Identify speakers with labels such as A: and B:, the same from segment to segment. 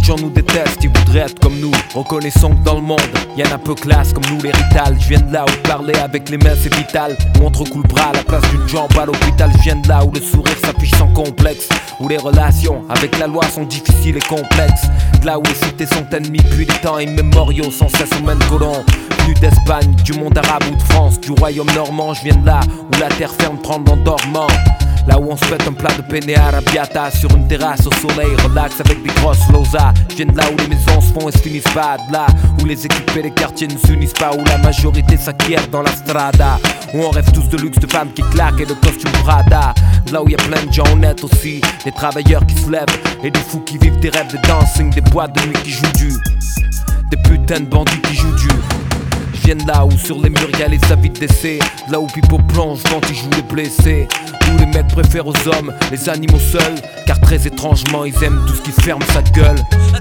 A: gens nous détestent, ils voudraient être comme nous. Reconnaissons que dans le monde, y'en a peu classe comme nous les Rital. Je viens de là où parler avec les mains c'est vital. Où on te recoule le bras à la place d'une jambe à l'hôpital. Je viens de là où le sourire s'affiche sans complexe. Où les relations avec la loi sont difficiles et complexes. De là où les cités sont ennemies depuis des temps immémoriaux. Sans cesse au même colon. Venu d'Espagne, du monde arabe ou de France, du royaume normand. Je viens de là où la terre ferme tremble en dormant. Là où on se pète un plat de penne arrabbiata sur une terrasse au soleil, relax avec des grosses losas. Je viens de là où les maisons se font et se finissent pas. De là où les équipes et les quartiers ne s'unissent pas. Où la majorité s'acquiert dans la strada. Où on rêve tous de luxe, de femmes qui claquent et de costumes Prada. De là où y a plein de gens honnêtes aussi. Des travailleurs qui se lèvent et des fous qui vivent des rêves de dancing. Des boîtes de nuit qui jouent du. Des putains de bandits qui jouent du. Je viens de là où sur les murs y'a les avis de décès. De là où Pipo plonge quand il joue les blessés. Où les mecs préfèrent aux hommes les animaux seuls. Car très étrangement ils aiment tout ce qui ferme sa gueule.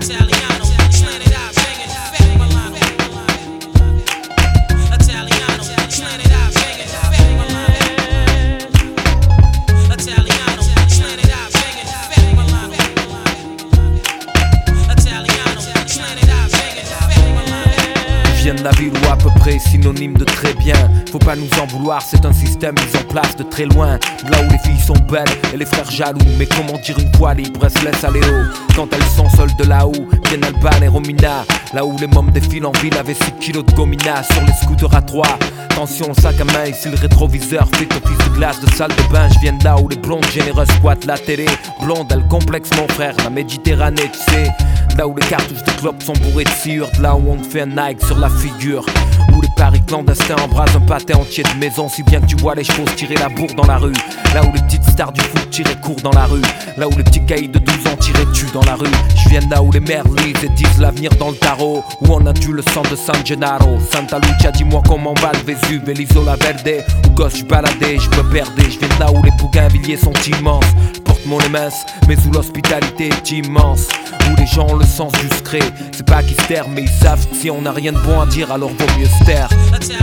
A: Je viens de la ville où à peu près synonyme de très bien. Faut pas nous en vouloir, c'est un système mis en place de très loin. Là où les filles sont belles et les frères jaloux. Mais comment dire une fois libre, elles se laissent aller haut. Quand elles sont seules de là où viennent Alban et Romina. Là où les mômes défilent en ville avec 6 kilos de gomina. Sur les scooters à 3. Attention le sac à main, ici le rétroviseur fait office de glace de salle de bain. Je viens de là où les blondes généreuses squattent la télé. Blonde, elle complexe mon frère, la Méditerranée tu sais. Là où les cartouches de clopes sont bourrées de sciure. De là où on te fait un Nike sur la figure. Où les paris clandestins embrasent un pâté entier de maison. Si bien que tu vois les chevaux se tirer la bourre dans la rue. Là où les petites stars du foot tiraient court dans la rue. Là où les petits caïds de 12 ans tiraient dessus dans la rue. Je viens de là où les mères lisent et disent l'avenir dans le tarot. Où on a dû le sang de San Gennaro. Santa Lucia, dis-moi comment va le Vésuve et l'Isola Verde. Où gosse je baladais, je me perdais. Je viens de là où les bougainvilliers sont immenses. Mon est mince, mais où l'hospitalité est immense. Où les gens ont le sens du secret. C'est pas qu'ils se terrent, mais ils savent que si on n'a rien de bon à dire, alors vaut mieux se taire.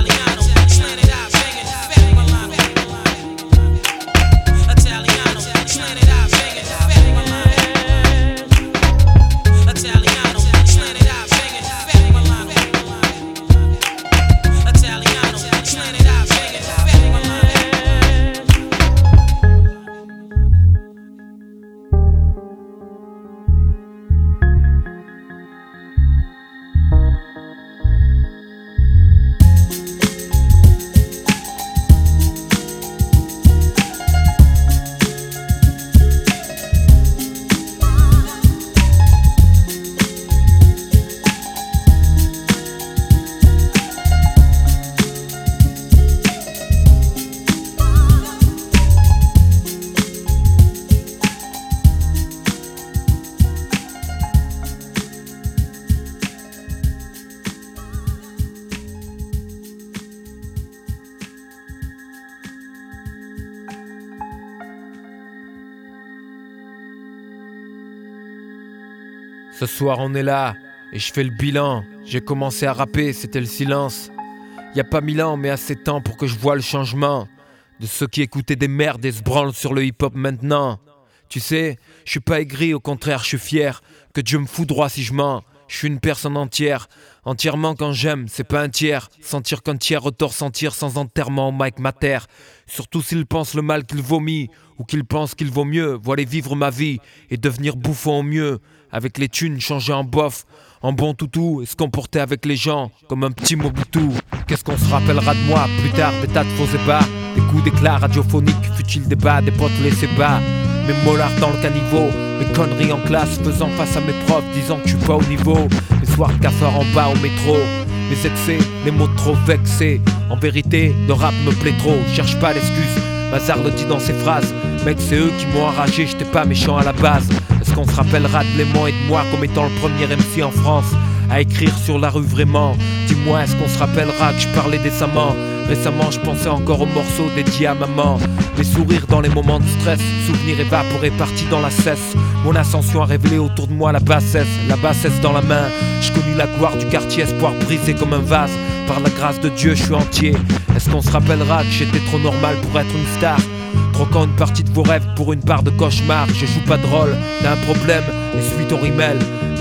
A: Ce soir on est là, et je fais le bilan. J'ai commencé à rapper, c'était le silence. Y a pas 1000 ans, mais assez de temps pour que je voie le changement. De ceux qui écoutaient des merdes et se branlent sur le hip-hop maintenant. Tu sais, je suis pas aigri, au contraire, je suis fier. Que Dieu me fout droit si je mens. Je suis une personne entière. Entièrement quand j'aime, c'est pas un tiers. Sentir qu'un tiers retort sentir sans enterrement au mic mater. Surtout s'il pense le mal qu'il vomit. Ou qu'il pense qu'il vaut mieux. Voilà vivre ma vie et devenir bouffon au mieux. Avec les thunes, changer en bof, en bon toutou, et se comporter avec les gens comme un petit Mobutu. Qu'est-ce qu'on se rappellera de moi plus tard? Des tas de faux ébats, des coups d'éclat radiophoniques, futile débat, des potes laissés bas. Mes molars dans le caniveau, mes conneries en classe, faisant face à mes profs, disant que je suis pas au niveau. Mes soirs de cafard en bas au métro, mes excès, les mots trop vexés. En vérité, le rap me plaît trop, cherche pas d'excuses. Mazar le dit dans ses phrases, mec c'est eux qui m'ont enragé, j'étais pas méchant à la base. Est-ce qu'on se rappellera de Léman et de moi comme étant le premier MC en France à écrire sur la rue vraiment? Dis-moi, est-ce qu'on se rappellera que je parlais décemment? Récemment je pensais encore aux morceaux dédiés à maman. Les sourires dans les moments de stress, souvenirs évaporés partis dans la cesse. Mon ascension a révélé autour de moi la bassesse dans la main. J'ai connu la gloire du quartier, espoir brisé comme un vase. Par la grâce de Dieu je suis entier. Est-ce qu'on se rappellera que j'étais trop normal pour être une star? Troquant une partie de vos rêves pour une part de cauchemar. Je joue pas de rôle, t'as un problème, et suite au rimel.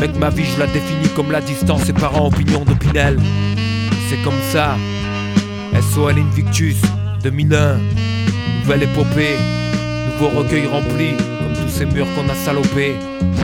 A: Mec, ma vie je la définis comme la distance séparant opinion d'Opinel. C'est comme ça. SOL Invictus 2001. Nouvelle épopée. Nouveau recueil rempli comme tous ces murs qu'on a salopés.